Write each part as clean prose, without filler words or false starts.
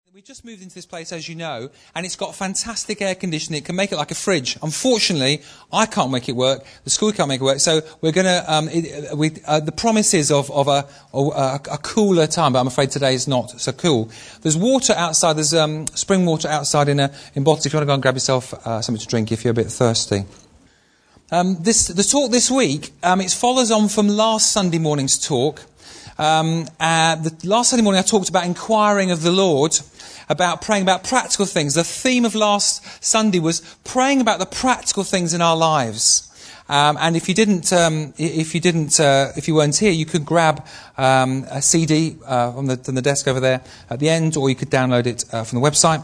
We just moved into this place, as you know, and it's got fantastic air conditioning. It can make it like a fridge. Unfortunately, I can't make it work. The school can't make it work. So we're going to, the promises of a cooler time, but I'm afraid today is not so cool. There's water outside. There's spring water outside in bottles. If you want to go and grab yourself something to drink if you're a bit thirsty. The talk this week, it follows on from last Sunday morning's talk. The last Sunday morning I talked about inquiring of the Lord, about praying about practical things. The theme of last Sunday was praying about the practical things in our lives. And if you weren't here, you could grab a CD on the desk over there at the end, or you could download it from the website.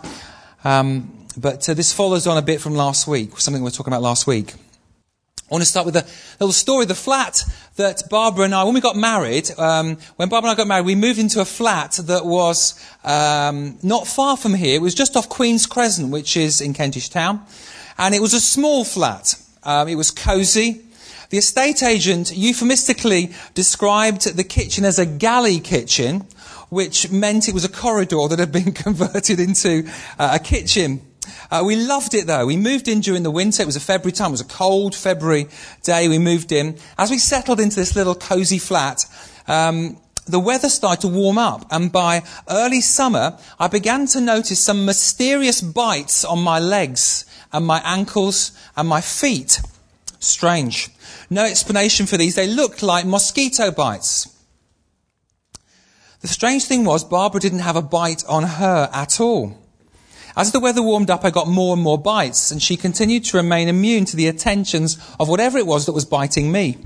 But this follows on a bit from last week, something we were talking about last week. I want to start with a little story. The flat that Barbara and I, when we got married, when Barbara and I got married, we moved into a flat that was not far from here. It was just off Queen's Crescent, which is in Kentish Town. And it was a small flat. It was cosy. The estate agent euphemistically described the kitchen as a galley kitchen, which meant it was a corridor that had been converted into a kitchen. We loved it though. We moved in during the winter. It was a February time. It was a cold February day. We moved in. As we settled into this little cosy flat, the weather started to warm up. And by early summer, I began to notice some mysterious bites on my legs and my ankles and my feet. Strange. No explanation for these. They looked like mosquito bites. The strange thing was, Barbara didn't have a bite on her at all. As the weather warmed up, I got more and more bites, and she continued to remain immune to the attentions of whatever it was that was biting me.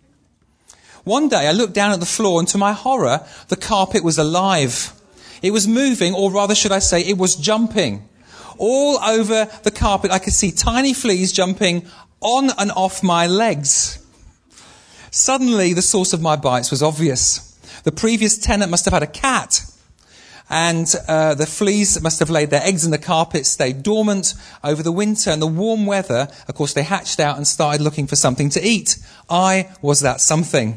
One day, I looked down at the floor, and to my horror, the carpet was alive. It was moving, or rather should I say, it was jumping. All over the carpet, I could see tiny fleas jumping on and off my legs. Suddenly, the source of my bites was obvious. The previous tenant must have had a cat. And the fleas must have laid their eggs in the carpet, stayed dormant over the winter. And the warm weather, of course, they hatched out and started looking for something to eat. I was that something.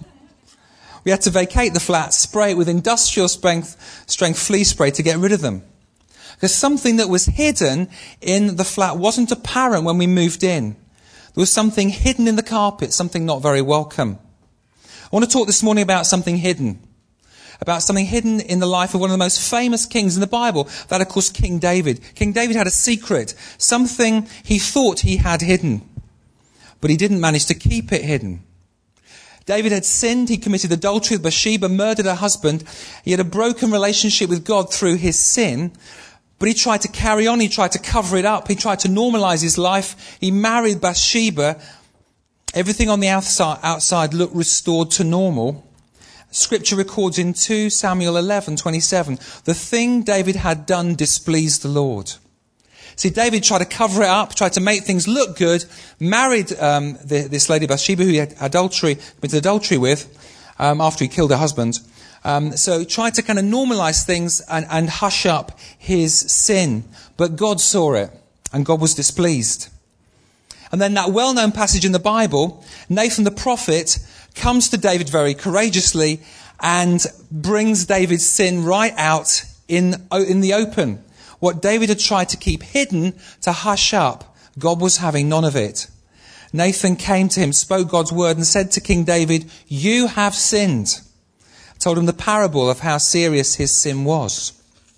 We had to vacate the flat, spray it with industrial strength flea spray to get rid of them. Because something that was hidden in the flat wasn't apparent when we moved in. There was something hidden in the carpet, something not very welcome. I want to talk this morning about something hidden. About something hidden in the life of one of the most famous kings in the Bible. That, of course, King David. King David had a secret. Something he thought he had hidden. But he didn't manage to keep it hidden. David had sinned. He committed adultery with Bathsheba, murdered her husband. He had a broken relationship with God through his sin. But he tried to carry on. He tried to cover it up. He tried to normalize his life. He married Bathsheba. Everything on the outside looked restored to normal. Scripture records in 2 Samuel 11:27, the thing David had done displeased the Lord. See, David tried to cover it up, tried to make things look good, married this lady Bathsheba who he had committed adultery with after he killed her husband. So he tried to kind of normalize things and hush up his sin. But God saw it, and God was displeased. And then that well-known passage in the Bible, Nathan the prophet comes to David very courageously and brings David's sin right out in the open. What David had tried to keep hidden, to hush up, God was having none of it. Nathan came to him, spoke God's word, and said to King David, "You have sinned." Told him the parable of how serious his sin was.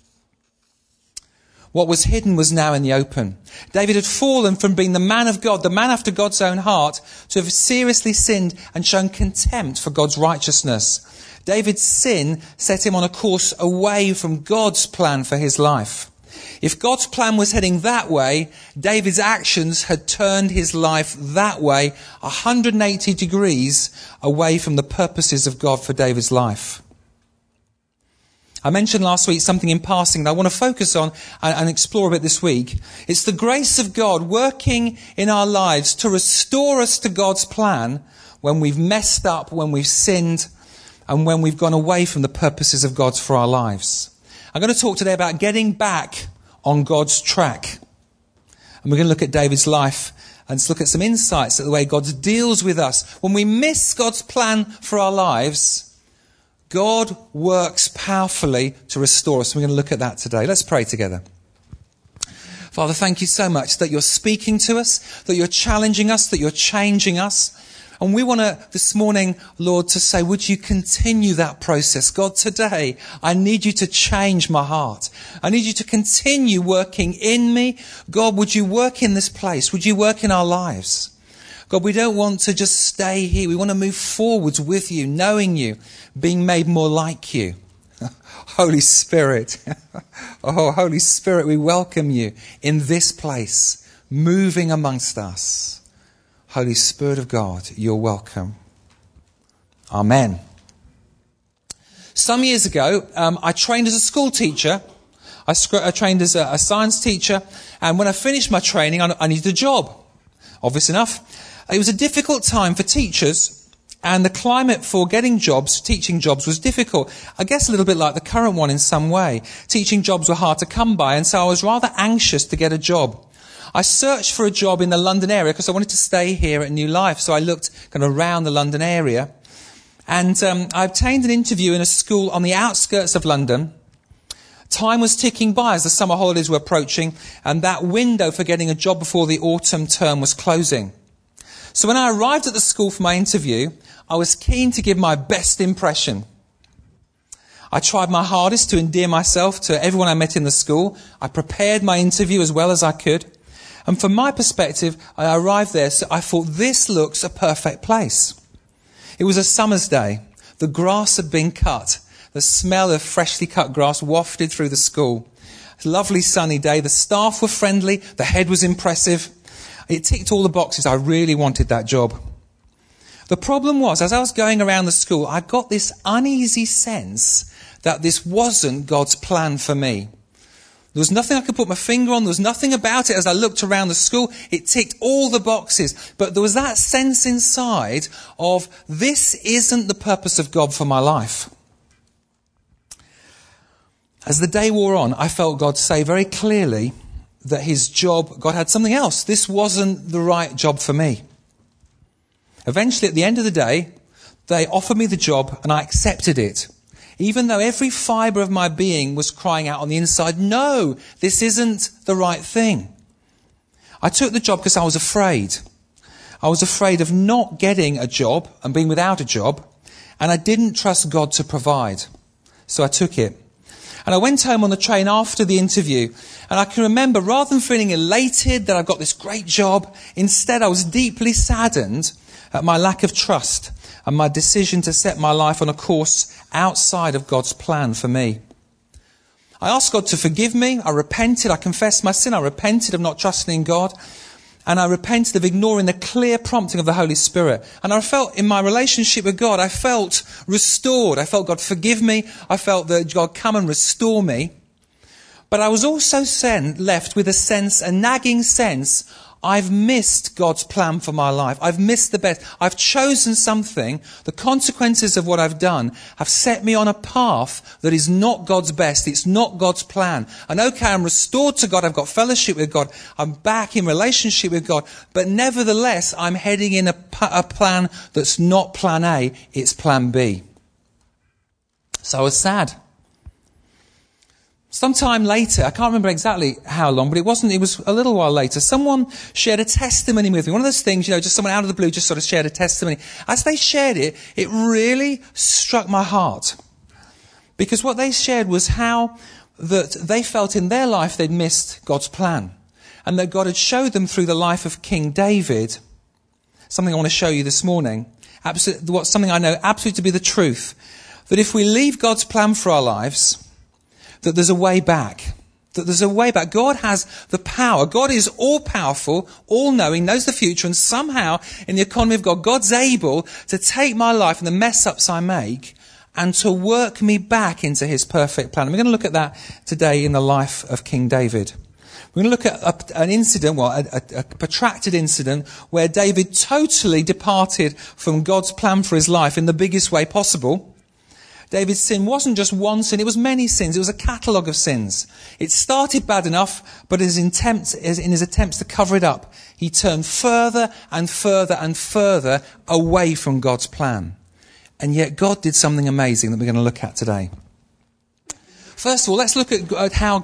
What was hidden was now in the open. David had fallen from being the man of God, the man after God's own heart, to have seriously sinned and shown contempt for God's righteousness. David's sin set him on a course away from God's plan for his life. If God's plan was heading that way, David's actions had turned his life that way, 180 degrees away from the purposes of God for David's life. I mentioned last week something in passing that I want to focus on and explore a bit this week. It's the grace of God working in our lives to restore us to God's plan when we've messed up, when we've sinned, and when we've gone away from the purposes of God for our lives. I'm going to talk today about getting back on God's track. And we're going to look at David's life and look at some insights at the way God deals with us. When we miss God's plan for our lives, God works powerfully to restore us. We're going to look at that today. Let's pray together. Father, thank you so much that you're speaking to us, that you're challenging us, that you're changing us. And we want to, this morning, Lord, to say, would you continue that process? God, today, I need you to change my heart. I need you to continue working in me. God, would you work in this place? Would you work in our lives? God, we don't want to just stay here. We want to move forwards with you, knowing you, being made more like you. Holy Spirit, oh, Holy Spirit, we welcome you in this place, moving amongst us. Holy Spirit of God, you're welcome. Amen. Some years ago, I trained as a school teacher. I trained as a science teacher. And when I finished my training, I needed a job. Obvious enough. It was a difficult time for teachers. And the climate for getting jobs, teaching jobs, was difficult. I guess a little bit like the current one in some way. Teaching jobs were hard to come by. And so I was rather anxious to get a job. I searched for a job in the London area because I wanted to stay here at New Life. So I looked kind of around the London area. And I obtained an interview in a school on the outskirts of London. Time was ticking by as the summer holidays were approaching. And that window for getting a job before the autumn term was closing. So when I arrived at the school for my interview, I was keen to give my best impression. I tried my hardest to endear myself to everyone I met in the school. I prepared my interview as well as I could. And from my perspective, I arrived there, so I thought, this looks a perfect place. It was a summer's day. The grass had been cut. The smell of freshly cut grass wafted through the school. A lovely sunny day. The staff were friendly. The head was impressive. It ticked all the boxes. I really wanted that job. The problem was, as I was going around the school, I got this uneasy sense that this wasn't God's plan for me. There was nothing I could put my finger on. There was nothing about it. As I looked around the school, it ticked all the boxes. But there was that sense inside of, this isn't the purpose of God for my life. As the day wore on, I felt God say very clearly that his job, God had something else. This wasn't the right job for me. Eventually, at the end of the day, they offered me the job and I accepted it. Even though every fibre of my being was crying out on the inside, no, this isn't the right thing. I took the job because I was afraid. I was afraid of not getting a job and being without a job. And I didn't trust God to provide. So I took it. And I went home on the train after the interview. And I can remember, rather than feeling elated that I've got this great job, instead I was deeply saddened at my lack of trust and my decision to set my life on a course outside of God's plan for me. I asked God to forgive me. I repented. I confessed my sin. I repented of not trusting in God. And I repented of ignoring the clear prompting of the Holy Spirit. And I felt in my relationship with God, I felt restored. I felt God forgive me. I felt that God come and restore me. But I was also left with a nagging sense, I've missed God's plan for my life. I've missed the best. I've chosen something. The consequences of what I've done have set me on a path that is not God's best. It's not God's plan. And okay, I'm restored to God. I've got fellowship with God. I'm back in relationship with God. But nevertheless, I'm heading in a plan that's not plan A. It's plan B. So I was sad. Sometime later, I can't remember exactly how long, but it was a little while later, someone shared a testimony with me. One of those things, just someone out of the blue just sort of shared a testimony. As they shared it, it really struck my heart. Because what they shared was how that they felt in their life they'd missed God's plan. And that God had showed them through the life of King David, something I want to show you this morning, something I know absolutely to be the truth, that if we leave God's plan for our lives, that there's a way back. That there's a way back. God has the power. God is all-powerful, all-knowing, knows the future, and somehow, in the economy of God, God's able to take my life and the mess-ups I make and to work me back into his perfect plan. And we're going to look at that today in the life of King David. We're going to look at an incident, a protracted incident, where David totally departed from God's plan for his life in the biggest way possible. David's sin wasn't just one sin, it was many sins. It was a catalogue of sins. It started bad enough, but in his attempts to cover it up, he turned further and further and further away from God's plan. And yet God did something amazing that we're going to look at today. First of all, let's look at how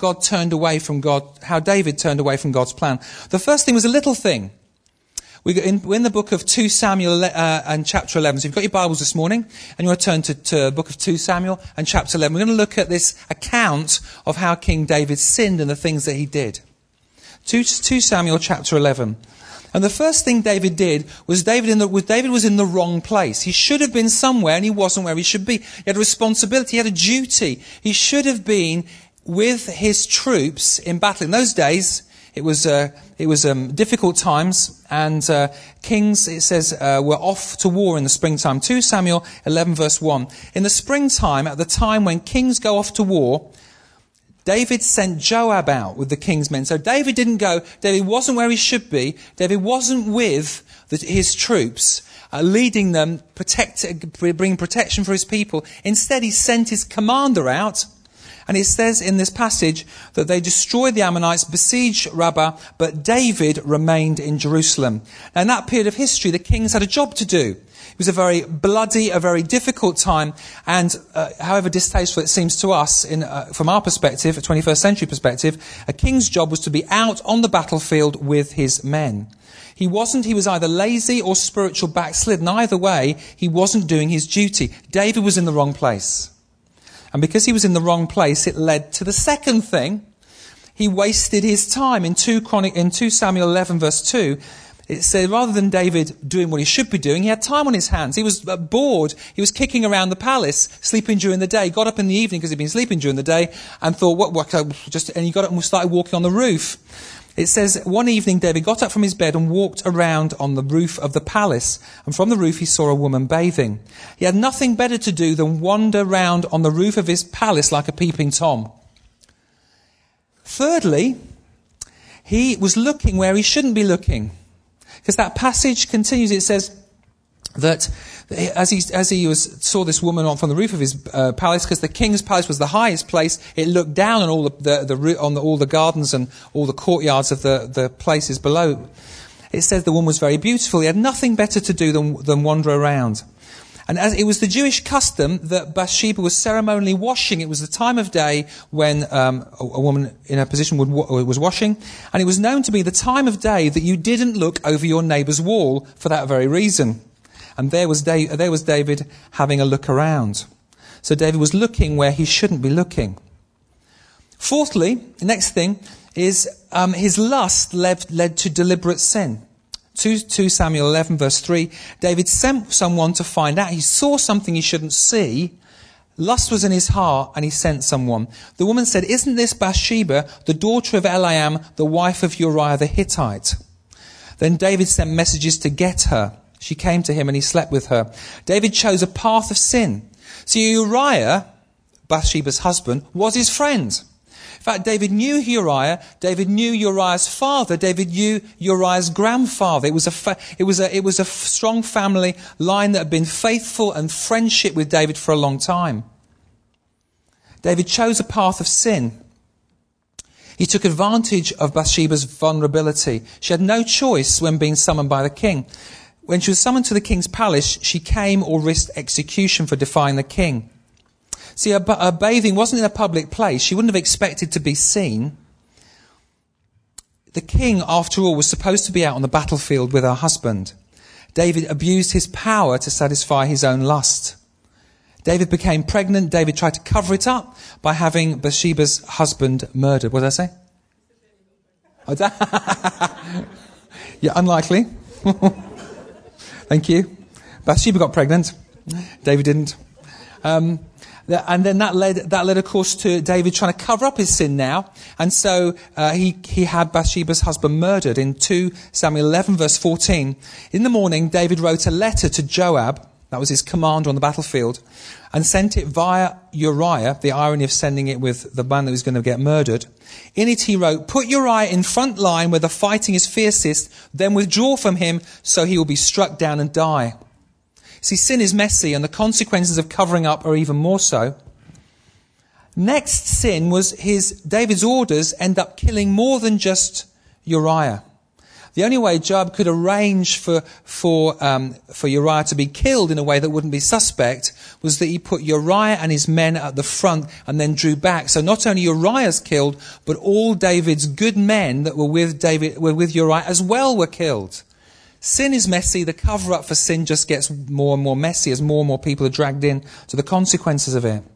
how David turned away from God's plan. The first thing was a little thing. We're in the book of 2 Samuel and chapter 11. So you've got your Bibles this morning, and you want to turn to the book of 2 Samuel and chapter 11. We're going to look at this account of how King David sinned and the things that he did. 2 Samuel chapter 11. And the first thing David did was David was in the wrong place. He should have been somewhere, and he wasn't where he should be. He had a responsibility, he had a duty. He should have been with his troops in battle. In those days, it was difficult times, and kings, it says, were off to war in the springtime. 2 Samuel 11 verse 1. In the springtime, at the time when kings go off to war, David sent Joab out with the king's men. So David didn't go. David wasn't where he should be. David wasn't with his troops, leading them, bringing protection for his people. Instead, he sent his commander out. And it says in this passage that they destroyed the Ammonites, besieged Rabbah, but David remained in Jerusalem. Now, in that period of history, the kings had a job to do. It was a very bloody, a very difficult time, and however distasteful it seems to us from our perspective, a 21st century perspective, a king's job was to be out on the battlefield with his men. He was either lazy or spiritual backslidden. Either way, he wasn't doing his duty. David was in the wrong place. And because he was in the wrong place, it led to the second thing. He wasted his time. In 2 Samuel 11 verse 2, it said rather than David doing what he should be doing, he had time on his hands. He was bored. He was kicking around the palace, sleeping during the day. Got up in the evening because he'd been sleeping during the day and thought, and he got up and started walking on the roof. It says, one evening David got up from his bed and walked around on the roof of the palace. And from the roof he saw a woman bathing. He had nothing better to do than wander round on the roof of his palace like a peeping Tom. Thirdly, he was looking where he shouldn't be looking. Because that passage continues, it says that as he saw this woman from the roof of his palace, because the king's palace was the highest place, it looked down on all the gardens and all the courtyards of the places below. It says the woman was very beautiful. He had nothing better to do than wander around. And as it was the Jewish custom that Bathsheba was ceremonially washing. It was the time of day when a woman in her position was washing. And it was known to be the time of day that you didn't look over your neighbour's wall for that very reason. And there was David having a look around. So David was looking where he shouldn't be looking. Fourthly, the next thing is his lust led to deliberate sin. 2 Samuel 11 verse 3, David sent someone to find out. He saw something he shouldn't see. Lust was in his heart, and he sent someone. The woman said, "Isn't this Bathsheba, the daughter of Eliam, the wife of Uriah the Hittite?" Then David sent messages to get her. She came to him, and he slept with her. David chose a path of sin. So Uriah, Bathsheba's husband, was his friend. In fact, David knew Uriah. David knew Uriah's father. David knew Uriah's grandfather. It was a strong family line that had been faithful and friendship with David for a long time. David chose a path of sin. He took advantage of Bathsheba's vulnerability. She had no choice when being summoned by the king. When she was summoned to the king's palace, she came or risked execution for defying the king. See, her bathing wasn't in a public place. She wouldn't have expected to be seen. The king, after all, was supposed to be out on the battlefield with her husband. David abused his power to satisfy his own lust. David became pregnant. David tried to cover it up by having Bathsheba's husband murdered. What did I say? Yeah, unlikely. Thank you. Bathsheba got pregnant. David didn't. And then that led, of course, to David trying to cover up his sin now. And so he had Bathsheba's husband murdered. In 2 Samuel 11, verse 14, in the morning, David wrote a letter to Joab, that was his commander on the battlefield, and sent it via Uriah, the irony of sending it with the man that was going to get murdered. In it he wrote, "Put Uriah in front line where the fighting is fiercest, then withdraw from him so he will be struck down and die." See, sin is messy, and the consequences of covering up are even more so. Next sin was David's orders end up killing more than just Uriah. The only way Joab could arrange for Uriah to be killed in a way that wouldn't be suspect was that he put Uriah and his men at the front and then drew back. So not only Uriah's killed, but all David's good men that were with Uriah as well were killed. Sin is messy. The cover-up for sin just gets more and more messy as more and more people are dragged in to the consequences of it.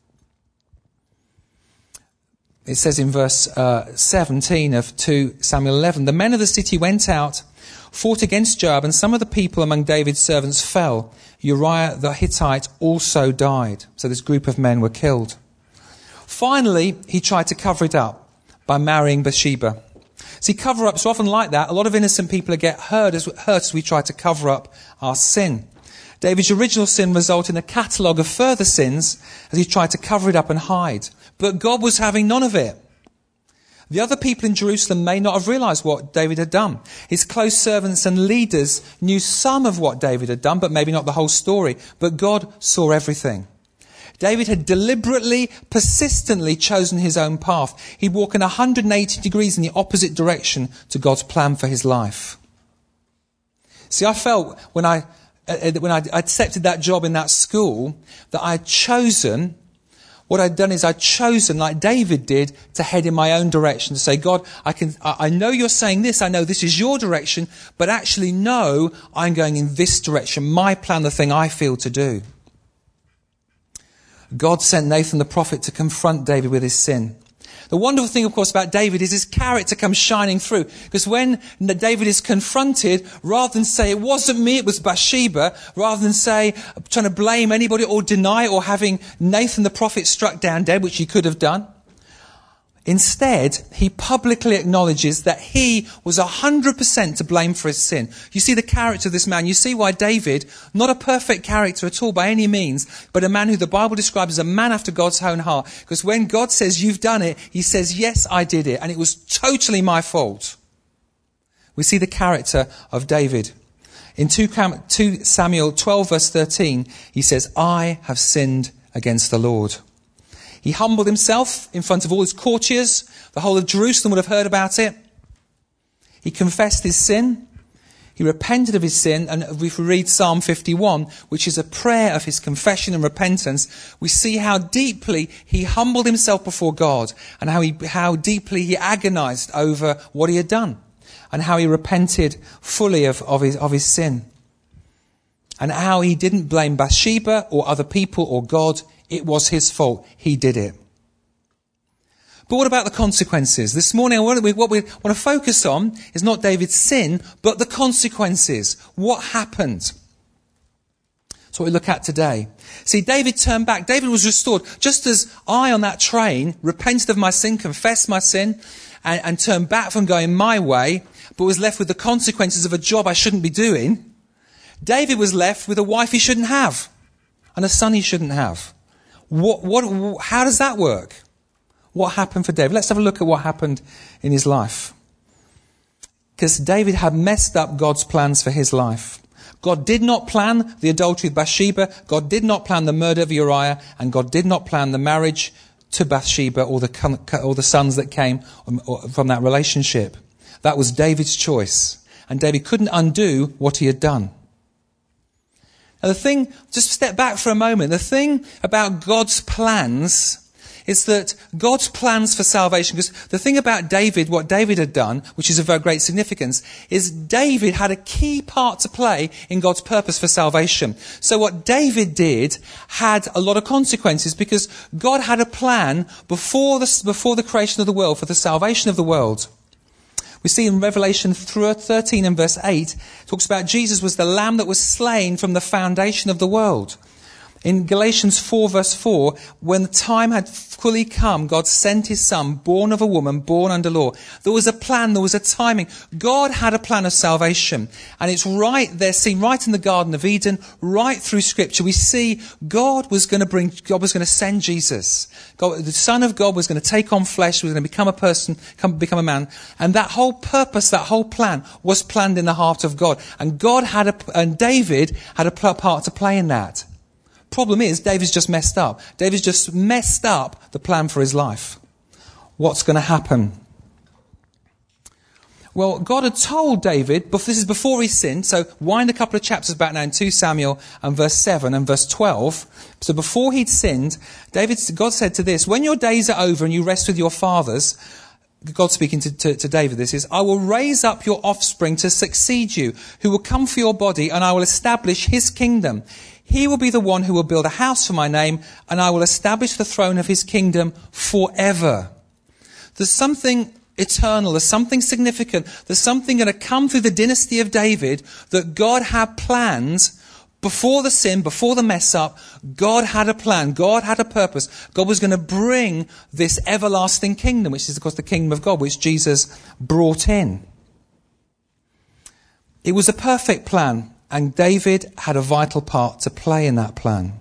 It says in verse 17 of 2 Samuel 11, the men of the city went out, fought against Joab, and some of the people among David's servants fell. Uriah the Hittite also died. So this group of men were killed. Finally, he tried to cover it up by marrying Bathsheba. See, cover-ups are often like that. A lot of innocent people get hurt as we try to cover up our sin. David's original sin resulted in a catalogue of further sins as he tried to cover it up and hide. But God was having none of it. The other people in Jerusalem may not have realized what David had done. His close servants and leaders knew some of what David had done, but maybe not the whole story. But God saw everything. David had deliberately, persistently chosen his own path. He'd walk in 180 degrees in the opposite direction to God's plan for his life. See, I felt when I accepted that job in that school that what I'd done is I'd chosen, like David did, to head in my own direction, to say, God, I know you're saying this, I know this is your direction, but actually no, I'm going in this direction, my plan, the thing I feel to do. God sent Nathan the prophet to confront David with his sin. The wonderful thing, of course, about David is his character comes shining through. Because when David is confronted, rather than say, it wasn't me, it was Bathsheba, rather than say, trying to blame anybody or deny or having Nathan the prophet struck down dead, which he could have done, instead, he publicly acknowledges that he was 100% to blame for his sin. You see the character of this man. You see why David, not a perfect character at all by any means, but a man who the Bible describes as a man after God's own heart. Because when God says, you've done it, he says, yes, I did it. And it was totally my fault. We see the character of David. In 2 Samuel 12 verse 13, he says, I have sinned against the Lord. He humbled himself in front of all his courtiers. The whole of Jerusalem would have heard about it. He confessed his sin. He repented of his sin. And if we read Psalm 51, which is a prayer of his confession and repentance, we see how deeply he humbled himself before God and how deeply he agonized over what he had done and how he repented fully of his sin. And how he didn't blame Bathsheba or other people or God. It was his fault. He did it. But what about the consequences? This morning, what we want to focus on is not David's sin, but the consequences. What happened? That's what we look at today. See, David turned back. David was restored. Just as I on that train repented of my sin, confessed my sin, and turned back from going my way, but was left with the consequences of a job I shouldn't be doing, David was left with a wife he shouldn't have and a son he shouldn't have. How does that work? What happened for David? Let's have a look at what happened in his life. Because David had messed up God's plans for his life. God did not plan the adultery with Bathsheba. God did not plan the murder of Uriah. And God did not plan the marriage to Bathsheba or the sons that came from that relationship. That was David's choice. And David couldn't undo what he had done. Now just step back for a moment. The thing about God's plans is that God's plans for salvation, because the thing about David, what David had done, which is of very great significance, is David had a key part to play in God's purpose for salvation. So what David did had a lot of consequences because God had a plan before the creation of the world for the salvation of the world. We see in Revelation 13 and verse 8, it talks about Jesus was the lamb that was slain from the foundation of the world. In Galatians 4 verse 4, when the time had fully come, God sent his son, born of a woman, born under law. There was a plan, there was a timing. God had a plan of salvation. And it's right there, seen right in the Garden of Eden, right through Scripture. We see God was going to send Jesus. God, the Son of God was going to take on flesh, was going to become a person, become a man. And that whole purpose, that whole plan was planned in the heart of God. And David had a part to play in that. Problem is, David's just messed up. David's just messed up the plan for his life. What's going to happen? Well, God had told David, this is before he sinned, so wind a couple of chapters back now in 2 Samuel and verse 7 and verse 12. So before he'd sinned, God said to this, when your days are over and you rest with your fathers, God speaking to David, this is, I will raise up your offspring to succeed you, who will come for your body, and I will establish his kingdom. He will be the one who will build a house for my name, and I will establish the throne of his kingdom forever. There's something eternal, there's something significant, there's something going to come through the dynasty of David that God had planned before the sin, before the mess up. God had a plan, God had a purpose. God was going to bring this everlasting kingdom, which is of course the kingdom of God, which Jesus brought in. It was a perfect plan, and David had a vital part to play in that plan.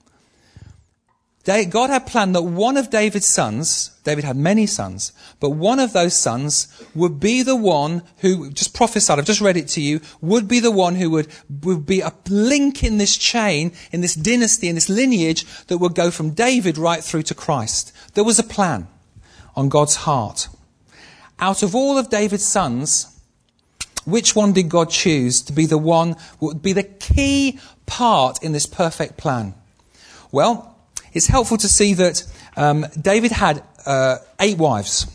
God had planned that one of David's sons, David had many sons, but one of those sons would be the one who, just prophesied, I've just read it to you, would be the one who would be a link in this chain, in this dynasty, in this lineage that would go from David right through to Christ. There was a plan on God's heart. Out of all of David's sons, which one did God choose to be the one, would be the key part in this perfect plan? Well, it's helpful to see that David had 8 wives.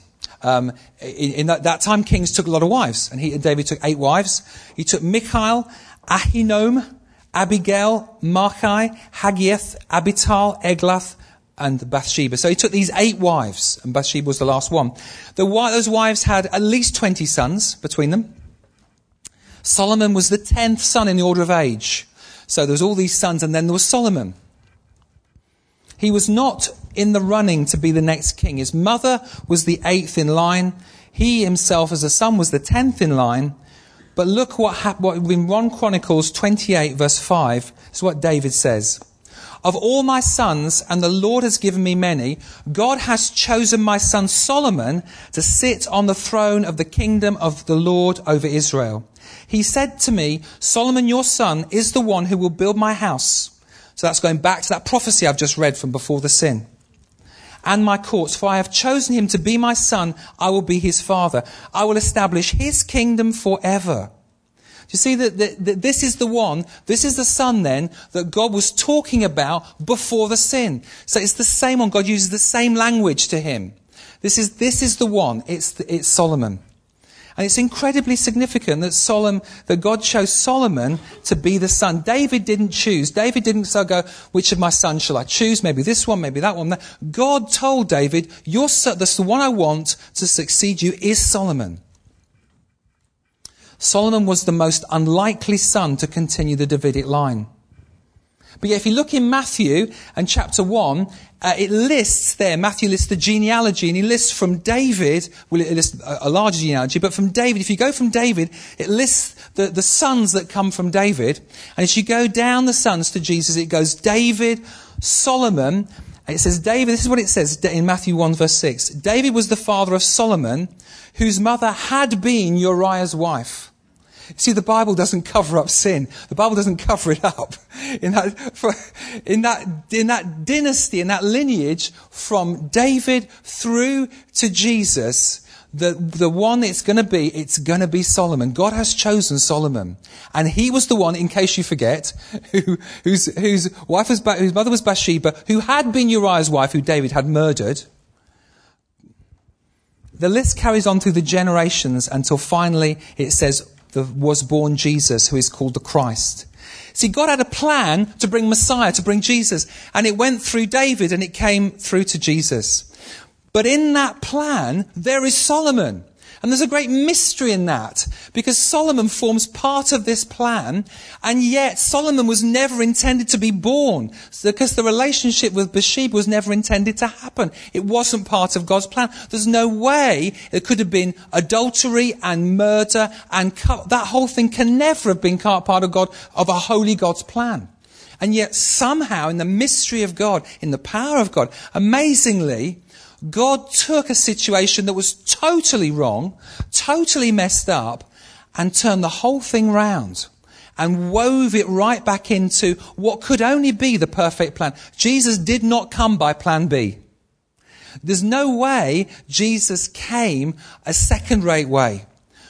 In that time, kings took a lot of wives, and David took 8 wives. He took Michal, Ahinoam, Abigail, Maachah, Hagieth, Abital, Eglath, and Bathsheba. So he took these 8 wives, and Bathsheba was the last one. Those wives had at least 20 sons between them. Solomon was the 10th son in the order of age. So there was all these sons, and then there was Solomon. He was not in the running to be the next king. His mother was the 8th in line. He himself as a son was the 10th in line. But look what happened in 1 Chronicles 28 verse 5. This is what David says. Of all my sons, and the Lord has given me many, God has chosen my son Solomon to sit on the throne of the kingdom of the Lord over Israel. He said to me, Solomon, your son, is the one who will build my house. So that's going back to that prophecy I've just read from before the sin. And my courts, for I have chosen him to be my son, I will be his father. I will establish his kingdom forever. Do you see that this is the one, this is the son then, that God was talking about before the sin. So it's the same one, God uses the same language to him. This is the one, it's Solomon. And it's incredibly significant that God chose Solomon to be the son. David didn't choose. David didn't go, which of my sons shall I choose? Maybe this one, maybe that one. God told David, your son, that's the one I want to succeed you, is Solomon. Solomon was the most unlikely son to continue the Davidic line. But yet if you look in Matthew and chapter 1, it lists there, Matthew lists the genealogy, and he lists from David, well, it lists a large genealogy, but from David, if you go from David, it lists the sons that come from David. And as you go down the sons to Jesus, it goes David, Solomon, and it says David, this is what it says in Matthew 1 verse 6. David was the father of Solomon, whose mother had been Uriah's wife. See, the Bible doesn't cover up sin. The Bible doesn't cover it up. In that dynasty, in that lineage, from David through to Jesus, the one it's going to be Solomon. God has chosen Solomon, and he was the one, in case you forget, whose mother was Bathsheba, who had been Uriah's wife, who David had murdered. The list carries on through the generations until finally it says, was born Jesus, who is called the Christ. See, God had a plan to bring Messiah, to bring Jesus, and it went through David and it came through to Jesus. But in that plan, there is Solomon. And there's a great mystery in that, because Solomon forms part of this plan, and yet Solomon was never intended to be born, because the relationship with Bathsheba was never intended to happen. It wasn't part of God's plan. There's no way it could have been adultery and murder, and that whole thing can never have been part of a holy God's plan. And yet somehow, in the mystery of God, in the power of God, amazingly, God took a situation that was totally wrong, totally messed up, and turned the whole thing round and wove it right back into what could only be the perfect plan. Jesus did not come by plan B. There's no way Jesus came a second-rate way.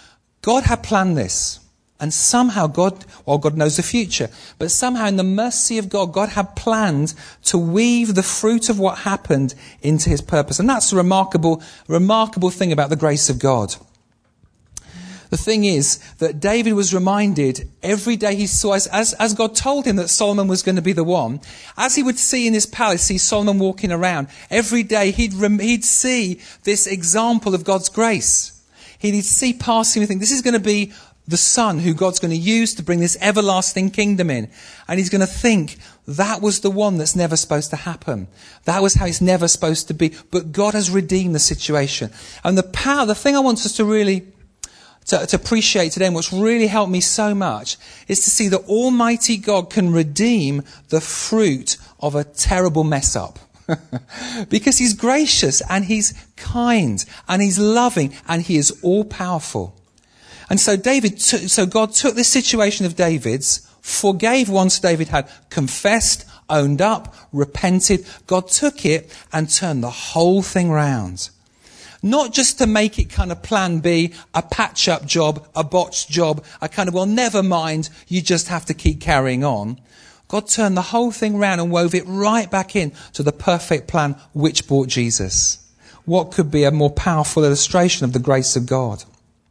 God had planned this. And somehow God knows the future, but somehow in the mercy of God, God had planned to weave the fruit of what happened into his purpose. And that's a remarkable thing about the grace of God. The thing is that David was reminded every day he saw, as God told him that Solomon was going to be the one, as he would see in his palace, see Solomon walking around, every day he'd see this example of God's grace. He'd see passing and think, this is going to be the son who God's going to use to bring this everlasting kingdom in. And he's going to think, that was the one that's never supposed to happen. That was how it's never supposed to be. But God has redeemed the situation. And the thing I want us to really to appreciate today, and what's really helped me so much, is to see that Almighty God can redeem the fruit of a terrible mess up. Because he's gracious and he's kind and he's loving and he is all powerful. And so God took this situation of David's, forgave once David had confessed, owned up, repented. God took it and turned the whole thing round. Not just to make it kind of plan B, a patch-up job, a botched job, a kind of, well, never mind, you just have to keep carrying on. God turned the whole thing round and wove it right back in to the perfect plan which brought Jesus. What could be a more powerful illustration of the grace of God?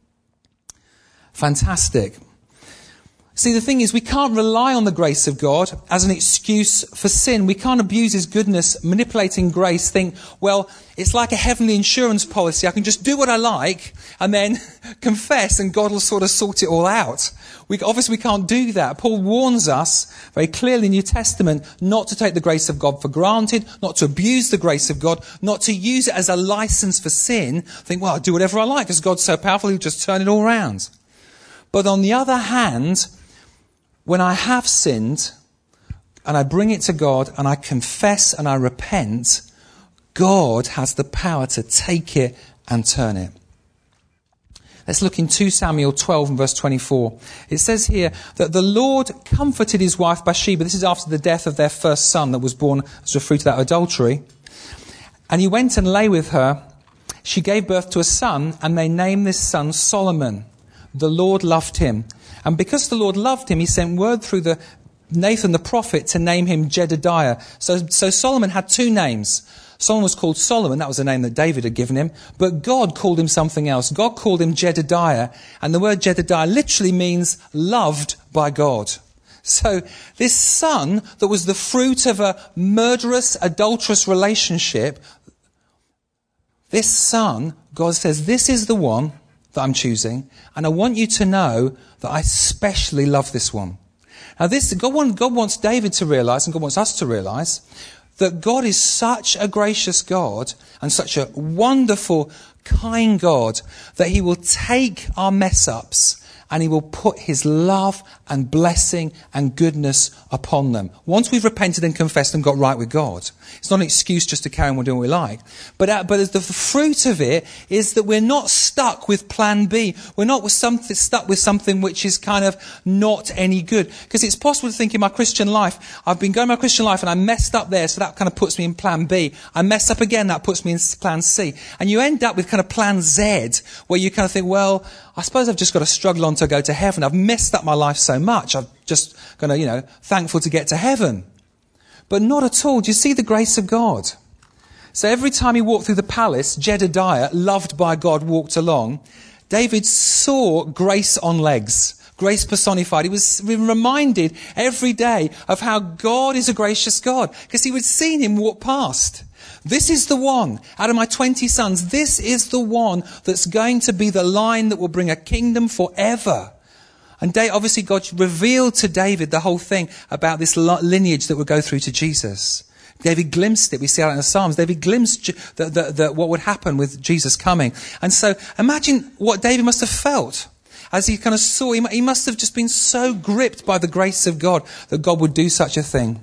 Fantastic. See, the thing is, we can't rely on the grace of God as an excuse for sin. We can't abuse his goodness, manipulating grace, think, well, it's like a heavenly insurance policy. I can just do what I like and then confess and God will sort of sort it all out. Obviously, we can't do that. Paul warns us very clearly in the New Testament not to take the grace of God for granted, not to abuse the grace of God, not to use it as a license for sin. Think, well, I'll do whatever I like because God's so powerful, he'll just turn it all around. But on the other hand, when I have sinned and I bring it to God and I confess and I repent, God has the power to take it and turn it. Let's look in 2 Samuel 12 and verse 24. It says here that the Lord comforted his wife Bathsheba. This is after the death of their first son that was born as a fruit of that adultery. And he went and lay with her. She gave birth to a son and they named this son Solomon. The Lord loved him. And because the Lord loved him, he sent word through Nathan the prophet to name him Jedediah. So Solomon had two names. Solomon was called Solomon. That was the name that David had given him. But God called him something else. God called him Jedediah. And the word Jedediah literally means loved by God. So this son that was the fruit of a murderous, adulterous relationship, this son, God says, this is the one that I'm choosing, and I want you to know that I especially love this one. Now God wants David to realize, and God wants us to realize, that God is such a gracious God and such a wonderful, kind God that he will take our mess-ups and he will put his love and blessing and goodness upon them. Once we've repented and confessed and got right with God, it's not an excuse just to carry on doing what we like. But the fruit of it is that we're not stuck with plan B. We're not stuck with something which is kind of not any good. Because it's possible to think in my Christian life, I've been going my Christian life and I messed up there, so that kind of puts me in plan B. I mess up again, that puts me in plan C. And you end up with kind of plan Z, where you kind of think, well, I suppose I've just got to struggle on to go to heaven. I've messed up my life so much. I'm just going to, thankful to get to heaven. But not at all. Do you see the grace of God? So every time he walked through the palace, Jedediah, loved by God, walked along. David saw grace on legs. Grace personified. He was reminded every day of how God is a gracious God. Because he would seen him walk past. This is the one, out of my 20 sons, this is the one that's going to be the line that will bring a kingdom forever. And obviously God revealed to David the whole thing about this lineage that would go through to Jesus. David glimpsed it. We see it in the Psalms. David glimpsed what would happen with Jesus coming. And so imagine what David must have felt as he kind of saw. He must have just been so gripped by the grace of God that God would do such a thing.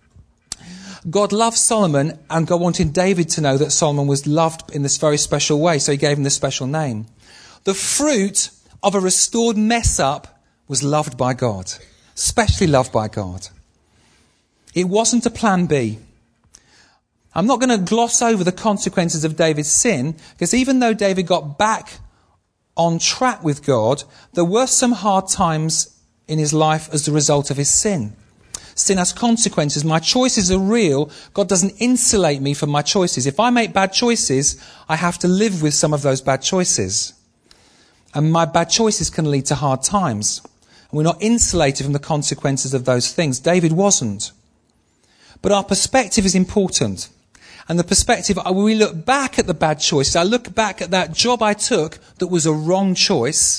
God loved Solomon, and God wanted David to know that Solomon was loved in this very special way, so he gave him this special name. The fruit of a restored mess-up was loved by God, especially loved by God. It wasn't a plan B. I'm not going to gloss over the consequences of David's sin, because even though David got back on track with God, there were some hard times in his life as a result of his sin. Sin has consequences. My choices are real. God doesn't insulate me from my choices. If I make bad choices, I have to live with some of those bad choices. And my bad choices can lead to hard times. And we're not insulated from the consequences of those things. David wasn't. But our perspective is important. And the perspective, when we look back at the bad choices, I look back at that job I took that was a wrong choice.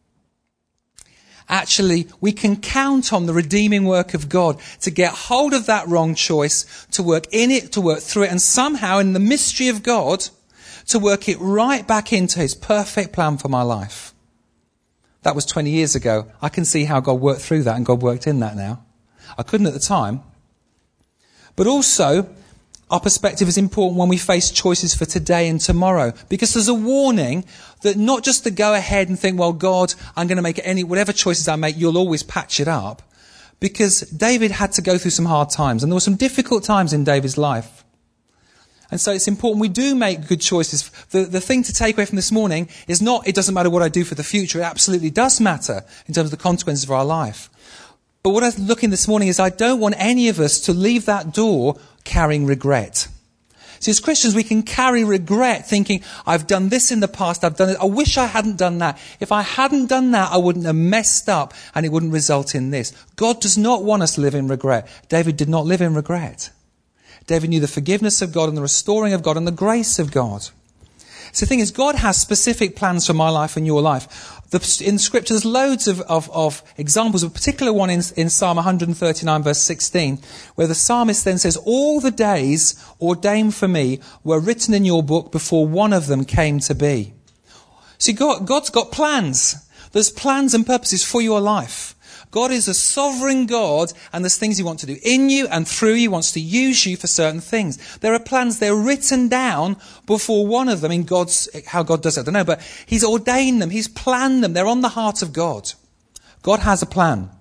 Actually, we can count on the redeeming work of God to get hold of that wrong choice, to work in it, to work through it, and somehow in the mystery of God, to work it right back into his perfect plan for my life. That was 20 years ago. I can see how God worked through that and God worked in that now. I couldn't at the time. But also, our perspective is important when we face choices for today and tomorrow, because there's a warning that not just to go ahead and think, well, God, I'm going to make whatever choices I make, you'll always patch it up. Because David had to go through some hard times, and there were some difficult times in David's life. And so it's important we do make good choices. The thing to take away from this morning is not, it doesn't matter what I do for the future. It absolutely does matter in terms of the consequences of our life. But what I'm looking this morning is I don't want any of us to leave that door carrying regret. See, as Christians, we can carry regret thinking, I've done this in the past, I've done it, I wish I hadn't done that. If I hadn't done that, I wouldn't have messed up and it wouldn't result in this. God does not want us to live in regret. David did not live in regret. David knew the forgiveness of God and the restoring of God and the grace of God. So the thing is, God has specific plans for my life and your life. In Scripture, there's loads of examples. A particular one in Psalm 139, verse 16, where the psalmist then says, all the days ordained for me were written in your book before one of them came to be. See, God's got plans. There's plans and purposes for your life. God is a sovereign God, and there's things he wants to do in you and through you. He wants to use you for certain things. There are plans, they're written down before one of them in how God does it, I don't know, but he's ordained them, he's planned them, they're on the heart of God. God has a plan.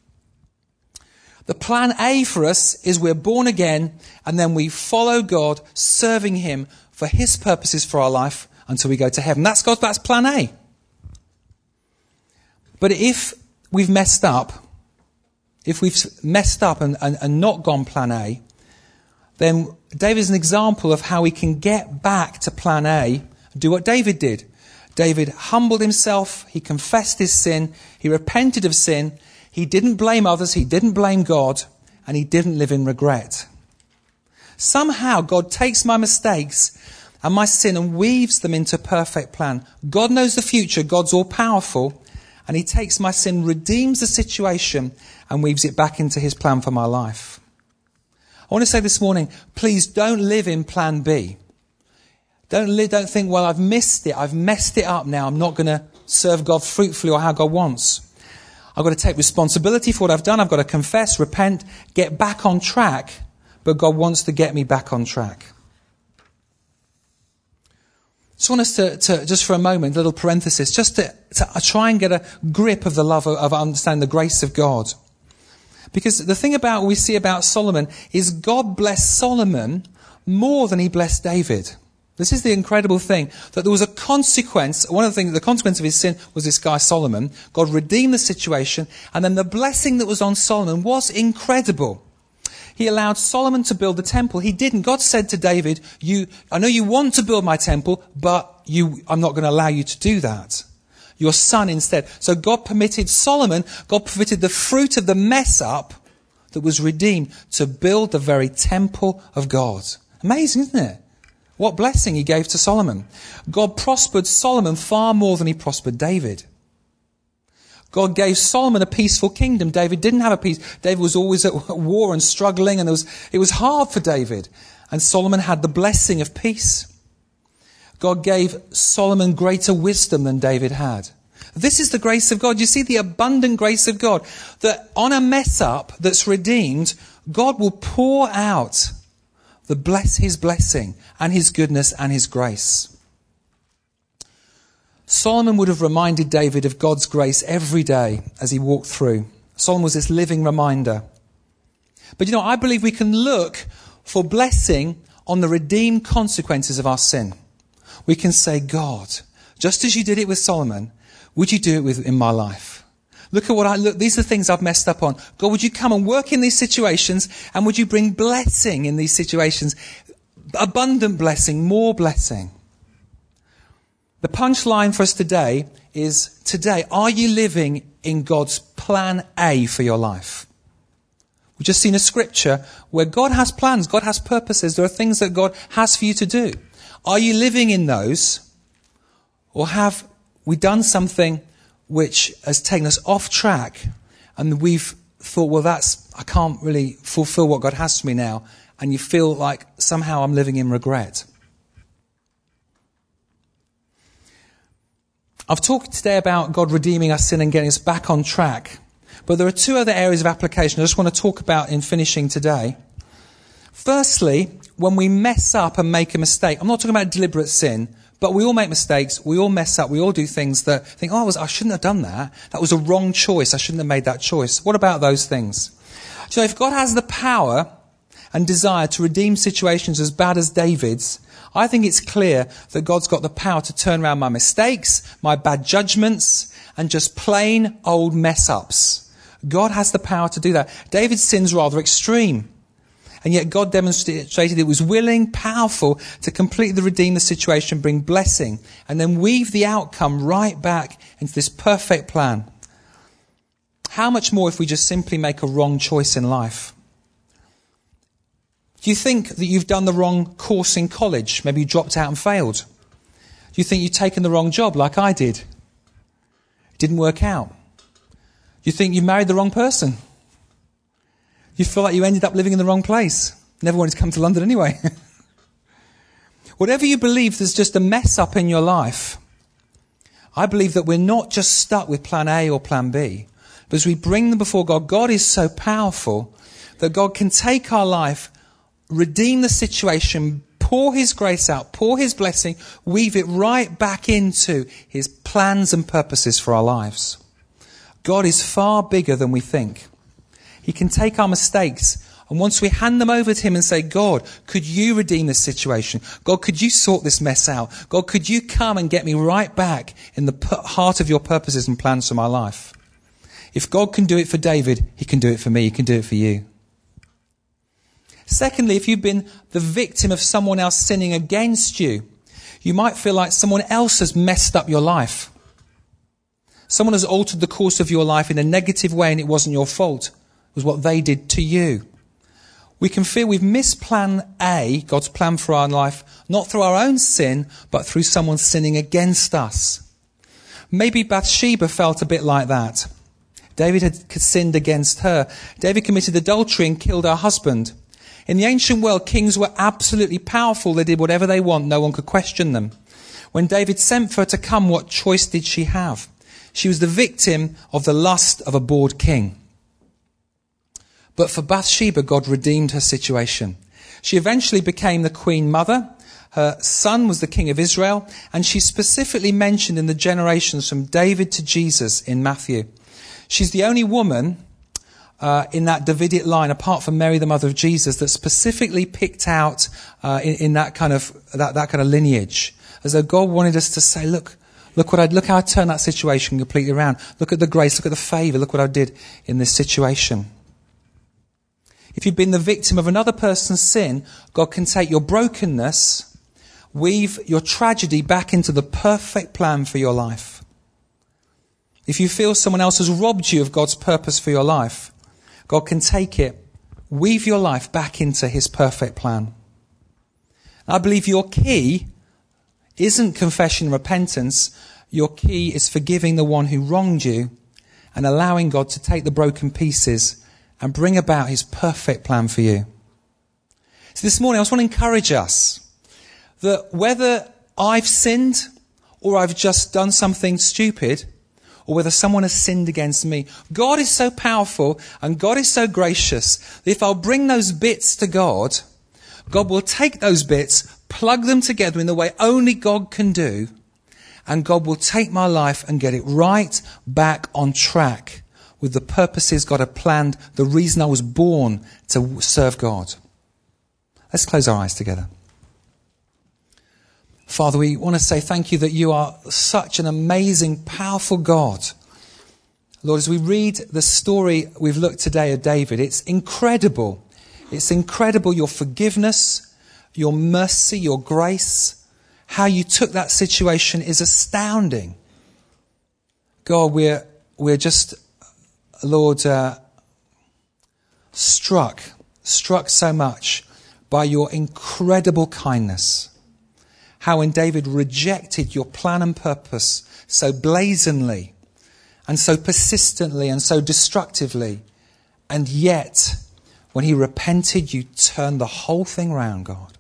The plan A for us is we're born again, and then we follow God, serving him for his purposes for our life until we go to heaven. That's plan A. But if we've messed up, and not gone plan A, then David is an example of how we can get back to plan A and do what David did. David humbled himself, he confessed his sin, he repented of sin, he didn't blame others, he didn't blame God, and he didn't live in regret. Somehow God takes my mistakes and my sin and weaves them into a perfect plan. God knows the future, God's all powerful, and he takes my sin, redeems the situation, and weaves it back into his plan for my life. I want to say this morning, please don't live in plan B. Don't think, well, I've missed it. I've messed it up now. I'm not going to serve God fruitfully or how God wants. I've got to take responsibility for what I've done. I've got to confess, repent, get back on track. But God wants to get me back on track. I just want us to just for a moment, a little parenthesis, just to try and get a grip of the love of understanding the grace of God. Because the thing we see about Solomon is God blessed Solomon more than he blessed David. This is the incredible thing, that there was a consequence. The consequence of his sin was this guy Solomon. God redeemed the situation, and then the blessing that was on Solomon was incredible. He allowed Solomon to build the temple. He didn't. God said to David, I know you want to build my temple, but I'm not going to allow you to do that. Your son instead. So God permitted the fruit of the mess up that was redeemed to build the very temple of God. Amazing, isn't it? What blessing he gave to Solomon. God prospered Solomon far more than he prospered David. God gave Solomon a peaceful kingdom. David didn't have a peace. David was always at war and struggling, and it was hard for David. And Solomon had the blessing of peace. God gave Solomon greater wisdom than David had. This is the grace of God. You see the abundant grace of God, that on a mess up that's redeemed, God will pour out his blessing and his goodness and his grace. Solomon would have reminded David of God's grace every day as he walked through. Solomon was this living reminder. But I believe we can look for blessing on the redeemed consequences of our sin. We can say, God, just as you did it with Solomon, would you do it in my life? Look, these are the things I've messed up on. God, would you come and work in these situations, and would you bring blessing in these situations? Abundant blessing, more blessing. The punchline for us today is, are you living in God's plan A for your life? We've just seen a scripture where God has plans, God has purposes, there are things that God has for you to do. Are you living in those? Or have we done something which has taken us off track, and we've thought, well, I can't really fulfill what God has for me now, and you feel like somehow I'm living in regret. I've talked today about God redeeming our sin and getting us back on track, but there are two other areas of application I just want to talk about in finishing today. Firstly, when we mess up and make a mistake, I'm not talking about deliberate sin, but we all make mistakes, we all mess up, we all do things that think, I shouldn't have done that. That was a wrong choice, I shouldn't have made that choice. What about those things? So if God has the power and desire to redeem situations as bad as David's, I think it's clear that God's got the power to turn around my mistakes, my bad judgments, and just plain old mess-ups. God has the power to do that. David's sin's rather extreme. And yet God demonstrated it was willing, powerful to completely redeem the situation, bring blessing, and then weave the outcome right back into this perfect plan. How much more if we just simply make a wrong choice in life? Do you think that you've done the wrong course in college? Maybe you dropped out and failed. Do you think you've taken the wrong job like I did? It didn't work out. Do you think you married the wrong person? You feel like you ended up living in the wrong place. Never wanted to come to London anyway. Whatever you believe, there's just a mess up in your life. I believe that we're not just stuck with plan A or plan B, but as we bring them before God, God is so powerful that God can take our life, redeem the situation, pour his grace out, pour his blessing, weave it right back into his plans and purposes for our lives. God is far bigger than we think. He can take our mistakes, and once we hand them over to him and say, God, could you redeem this situation? God, could you sort this mess out? God, could you come and get me right back in the heart of your purposes and plans for my life? If God can do it for David, he can do it for me. He can do it for you. Secondly, if you've been the victim of someone else sinning against you, you might feel like someone else has messed up your life. Someone has altered the course of your life in a negative way, and it wasn't your fault. It was what they did to you. We can feel we've missed plan A, God's plan for our life, not through our own sin, but through someone sinning against us. Maybe Bathsheba felt a bit like that. David had sinned against her. David committed adultery and killed her husband. In the ancient world, kings were absolutely powerful. They did whatever they want. No one could question them. When David sent for her to come, what choice did she have? She was the victim of the lust of a bored king. But for Bathsheba, God redeemed her situation. She eventually became the queen mother. Her son was the king of Israel. And she's specifically mentioned in the generations from David to Jesus in Matthew. She's the only woman in that Davidic line, apart from Mary, the mother of Jesus, that's specifically picked out in that kind of lineage, as though God wanted us to say, look how I turned that situation completely around. Look at the grace, look at the favour, look what I did in this situation. If you've been the victim of another person's sin, God can take your brokenness, weave your tragedy back into the perfect plan for your life. If you feel someone else has robbed you of God's purpose for your life, God can take it, weave your life back into his perfect plan. I believe your key isn't confession and repentance. Your key is forgiving the one who wronged you and allowing God to take the broken pieces and bring about his perfect plan for you. So this morning I just want to encourage us that whether I've sinned or I've just done something stupid, or whether someone has sinned against me, God is so powerful and God is so gracious that if I'll bring those bits to God, God will take those bits, plug them together in the way only God can do, and God will take my life and get it right back on track with the purposes God had planned, the reason I was born to serve God. Let's close our eyes together. Father, we want to say thank you that you are such an amazing, powerful God. Lord, as we read the story we've looked today of David, it's incredible. It's incredible your forgiveness, your mercy, your grace. How you took that situation is astounding. God, we're just, Lord, struck so much by your incredible kindness. How when David rejected your plan and purpose so blazonly and so persistently and so destructively, and yet when he repented, you turned the whole thing round, God.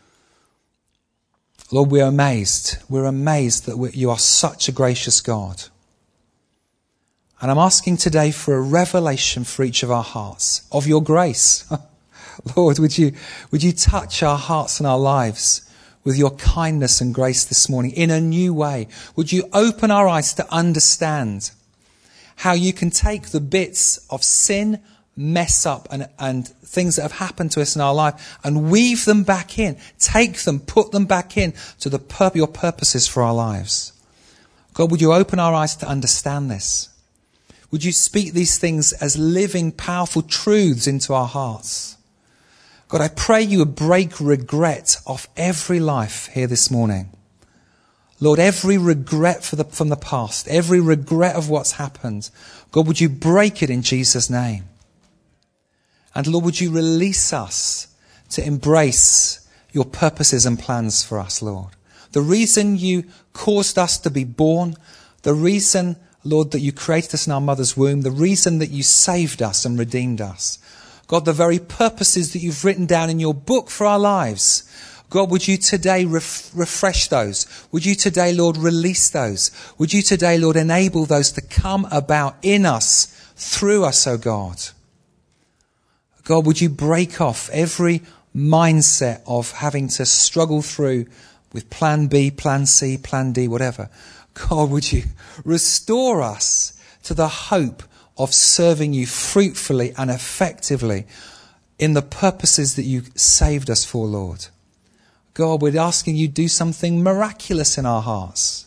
Lord, we're amazed. We're amazed that you are such a gracious God. And I'm asking today for a revelation for each of our hearts of your grace. Lord, would you touch our hearts and our lives with your kindness and grace this morning in a new way? Would you open our eyes to understand how you can take the bits of sin, mess up and things that have happened to us in our life and weave them back in, take them, put them back in to your purposes for our lives. God, would you open our eyes to understand this? Would you speak these things as living, powerful truths into our hearts? God, I pray you would break regret off every life here this morning. Lord, every regret from the past, every regret of what's happened, God, would you break it in Jesus' name? And Lord, would you release us to embrace your purposes and plans for us, Lord? The reason you caused us to be born, the reason, Lord, that you created us in our mother's womb, the reason that you saved us and redeemed us. God, the very purposes that you've written down in your book for our lives. God, would you today refresh those? Would you today, Lord, release those? Would you today, Lord, enable those to come about in us, through us, oh God? God, would you break off every mindset of having to struggle through with plan B, plan C, plan D, whatever. God, would you restore us to the hope of serving you fruitfully and effectively in the purposes that you saved us for, Lord. God, we're asking you to do something miraculous in our hearts.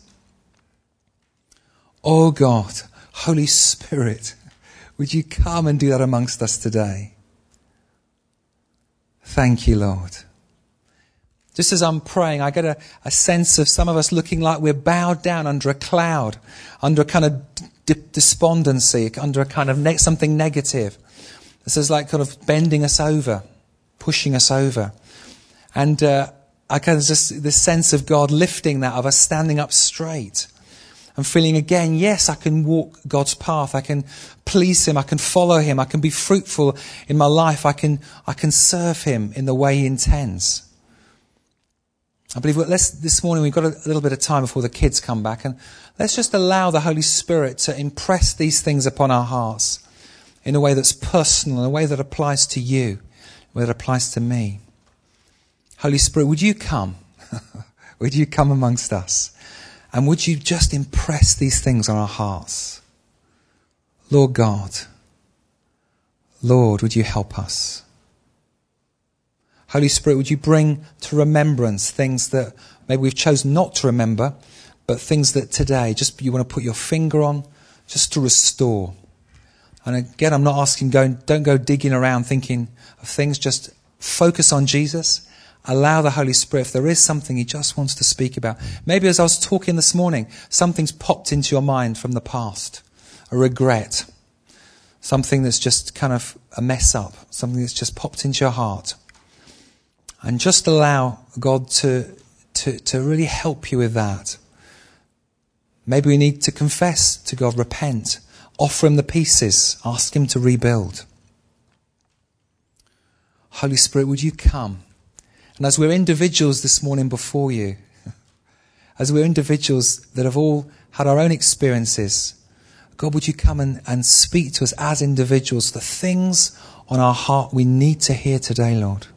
Oh God, Holy Spirit, would you come and do that amongst us today? Thank you, Lord. Just as I'm praying, I get a sense of some of us looking like we're bowed down under a cloud, under a kind of despondency, under a kind of something negative. This is like kind of bending us over, pushing us over. And I kind of just this sense of God lifting that, of us standing up straight. And feeling again, yes, I can walk God's path. I can please him. I can follow him. I can be fruitful in my life. I can serve him in the way he intends. I believe this morning we've got a little bit of time before the kids come back, and let's just allow the Holy Spirit to impress these things upon our hearts in a way that's personal, in a way that applies to you, in a way that applies to me. Holy Spirit, would you come? Would you come amongst us? And would you just impress these things on our hearts? Lord God, Lord, would you help us? Holy Spirit, would you bring to remembrance things that maybe we've chosen not to remember, but things that today just you want to put your finger on, just to restore. And again, I'm not asking, don't go digging around thinking of things, just focus on Jesus. Allow the Holy Spirit, if there is something he just wants to speak about. Maybe as I was talking this morning, something's popped into your mind from the past. A regret. Something that's just kind of a mess up. Something that's just popped into your heart. And just allow God to really help you with that. Maybe we need to confess to God, repent, offer him the pieces, ask him to rebuild. Holy Spirit, would you come? And as we're individuals this morning before you, as we're individuals that have all had our own experiences, God, would you come and speak to us as individuals, the things on our heart we need to hear today, Lord.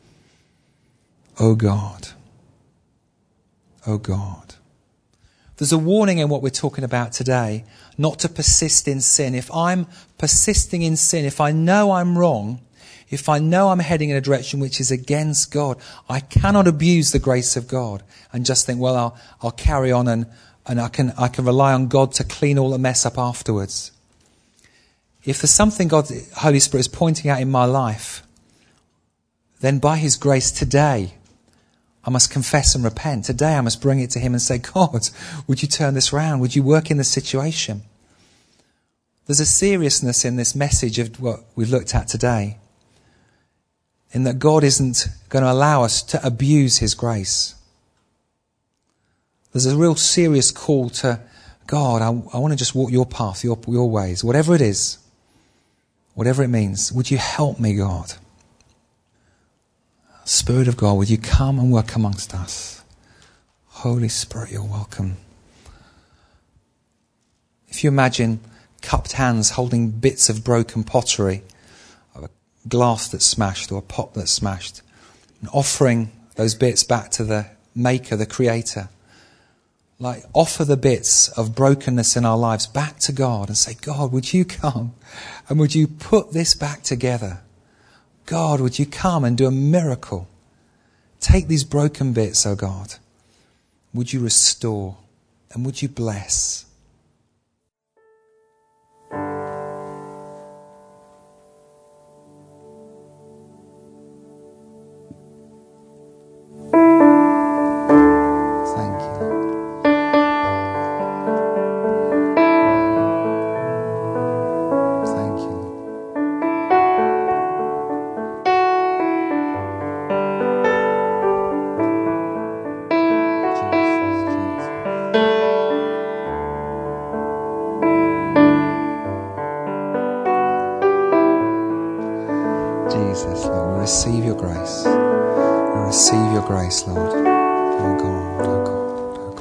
Oh God. Oh God. There's a warning in what we're talking about today, not to persist in sin. If I'm persisting in sin, if I know I'm wrong, if I know I'm heading in a direction which is against God, I cannot abuse the grace of God and just think, well, I'll carry on and I can rely on God to clean all the mess up afterwards. If there's something God, the Holy Spirit, is pointing out in my life, then by His grace today, I must confess and repent. Today I must bring it to Him and say, God, would you turn this round? Would you work in this situation? There's a seriousness in this message of what we've looked at today, in that God isn't going to allow us to abuse His grace. There's a real serious call to, God, I want to just walk your path, your ways, whatever it is, whatever it means. Would you help me, God? Spirit of God, would you come and work amongst us? Holy Spirit, you're welcome. If you imagine cupped hands holding bits of broken pottery, of a glass that's smashed or a pot that's smashed, and offering those bits back to the Maker, the Creator, like offer the bits of brokenness in our lives back to God and say, God, would you come and would you put this back together? God, would you come and do a miracle? Take these broken bits, oh God. Would you restore and would you bless? Jesus, Lord, we receive your grace. We receive your grace, Lord. Oh God, oh God,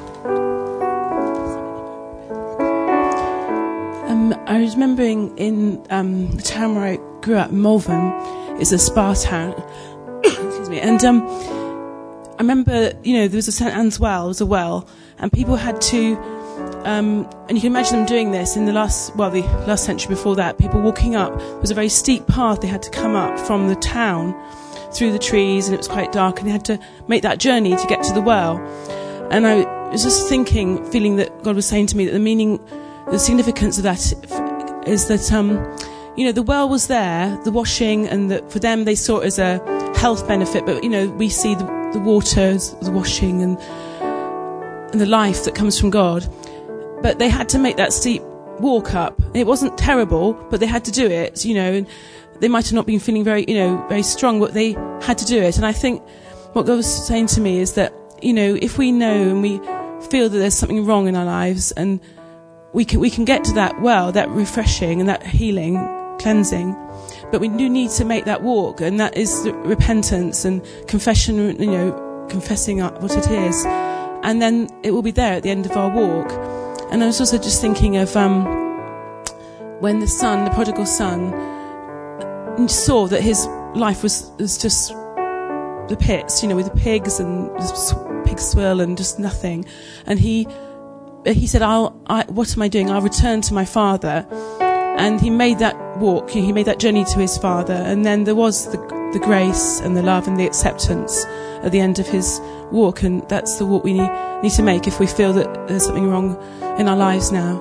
oh God. I was remembering in the town where I grew up, Malvern, it's a spa town. Excuse me. And I remember, there was a St Anne's well, there was a well, and people had to, and you can imagine them doing this in the last century before that, people walking up. It was a very steep path they had to come up from the town through the trees, and it was quite dark, and they had to make that journey to get to the well. And I was just feeling that God was saying to me that the significance of that is that, the well was there, the washing, and that for them they saw it as a health benefit, but, we see the waters, the washing, and the life that comes from God. But they had to make that steep walk up. It wasn't terrible, but they had to do it, and they might have not been feeling very, very strong, but they had to do it. And I think what God was saying to me is that, if we know and we feel that there's something wrong in our lives, and we can get to that well, that refreshing and that healing, cleansing, but we do need to make that walk, and that is repentance and confession, confessing what it is. And then it will be there at the end of our walk. And I was also just thinking of when the prodigal son, saw that his life was just the pits, with the pigs and the pig swill and just nothing. And he said, what am I doing? I'll return to my father. And he made that walk, he made that journey to his father. And then there was the grace and the love and the acceptance at the end of his walk. And that's the walk we need to make if we feel that there's something wrong in our lives now.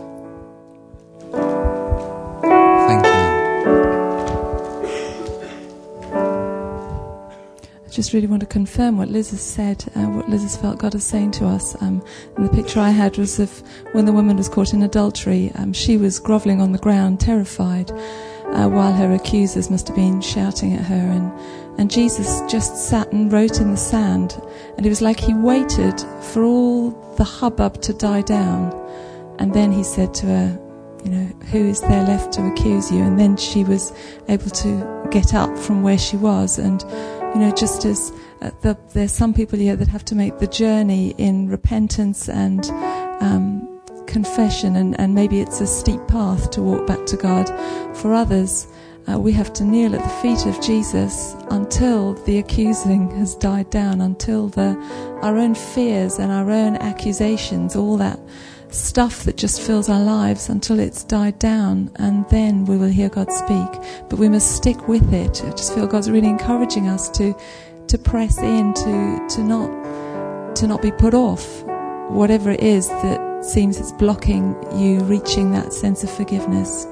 Thank you. I just really want to confirm what Liz has said, what Liz has felt God is saying to us. And the picture I had was of when the woman was caught in adultery. She was grovelling on the ground, terrified, while her accusers must have been shouting at her. And Jesus just sat and wrote in the sand. And it was like he waited for all the hubbub to die down. And then he said to her, who is there left to accuse you? And then she was able to get up from where she was. And, just as there's some people here that have to make the journey in repentance and confession, and maybe it's a steep path to walk back to God. For others, we have to kneel at the feet of Jesus until the accusing has died down, until our own fears and our own accusations, all that stuff that just fills our lives until it's died down, and then we will hear God speak. But we must stick with it. I just feel God's really encouraging us to press in, to not be put off, whatever it is that seems it's blocking you reaching that sense of forgiveness.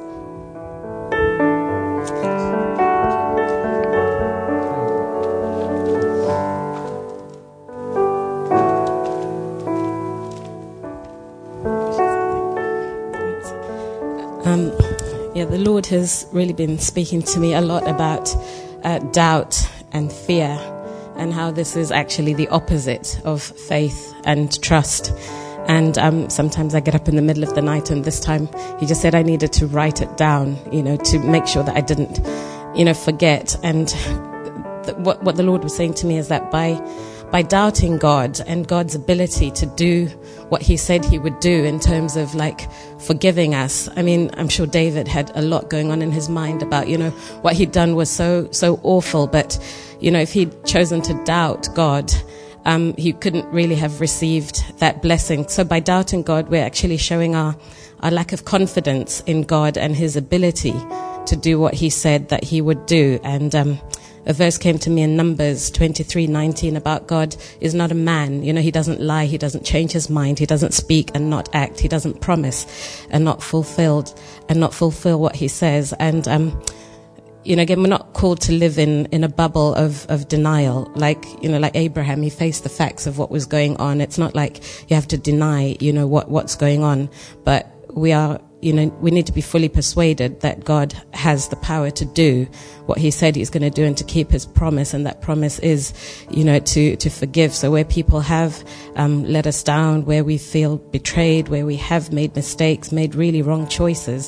The Lord has really been speaking to me a lot about doubt and fear, and how this is actually the opposite of faith and trust. And sometimes I get up in the middle of the night, and this time he just said I needed to write it down, to make sure that I didn't, forget. And what the Lord was saying to me is that by doubting God and God's ability to do what he said he would do in terms of forgiving us. I mean, I'm sure David had a lot going on in his mind about, what he'd done was so awful. But, if he'd chosen to doubt God, he couldn't really have received that blessing. So by doubting God, we're actually showing our lack of confidence in God and his ability to do what he said that he would do. And, a verse came to me in Numbers 23:19 about God is not a man. He doesn't lie. He doesn't change his mind. He doesn't speak and not act. He doesn't promise and not fulfill what he says. And, again, we're not called to live in a bubble of denial. Like Abraham, he faced the facts of what was going on. It's not like you have to deny, what's going on, but we are, we need to be fully persuaded that God has the power to do what he said he's going to do and to keep his promise. And that promise is, to forgive. So where people have let us down, where we feel betrayed, where we have made mistakes, made really wrong choices,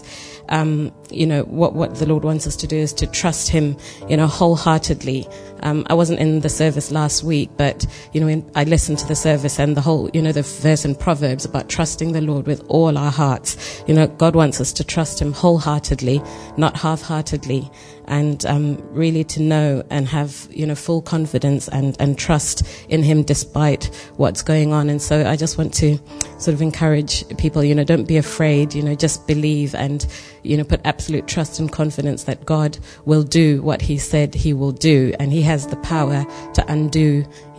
what the Lord wants us to do is to trust him, wholeheartedly. I wasn't in the service last week, but, I listened to the service and the whole, the verse in Proverbs about trusting the Lord with all our hearts. God wants us to trust him wholeheartedly, not half-heartedly, and really to know and have, full confidence and trust in him despite what's going on. And so I just want to sort of encourage people, don't be afraid, just believe and, put absolute trust and confidence that God will do what he said he will do, and he has the power to undo,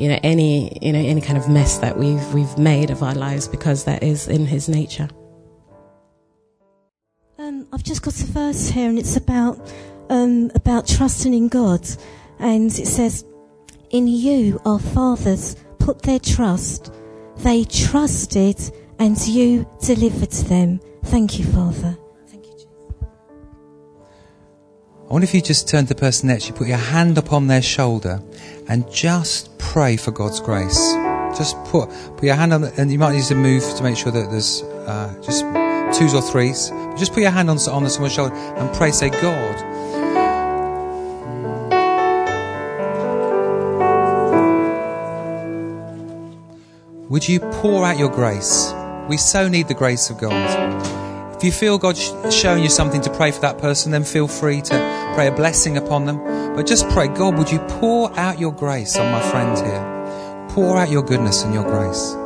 any kind of mess that we've made of our lives, because that is in his nature. I've just got a verse here, and it's about trusting in God, and it says, "In you our fathers put their trust. They trusted, and you delivered them." Thank you, Father. Thank you, Jesus. I wonder if you just turn to the person next, you put your hand upon their shoulder and just pray for God's grace. Just put your hand on, and you might need to move to make sure that there's just twos or threes. But just put your hand on someone's shoulder and pray, say, God, would you pour out your grace? We so need the grace of God. If you feel God showing you something to pray for that person, then feel free to pray a blessing upon them. But just pray, God, would you pour out your grace on my friend here? Pour out your goodness and your grace.